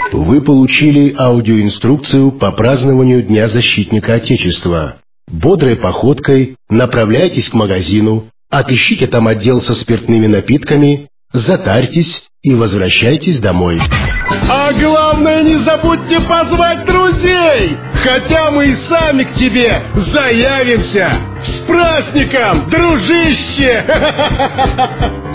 Вы получили аудиоинструкцию по празднованию Дня защитника Отечества. Бодрой походкой направляйтесь к магазину, отыщите там отдел со спиртными напитками, затарьтесь и возвращайтесь домой. А главное, не забудьте позвать друзей, хотя мы и сами к тебе заявимся. С праздником, дружище!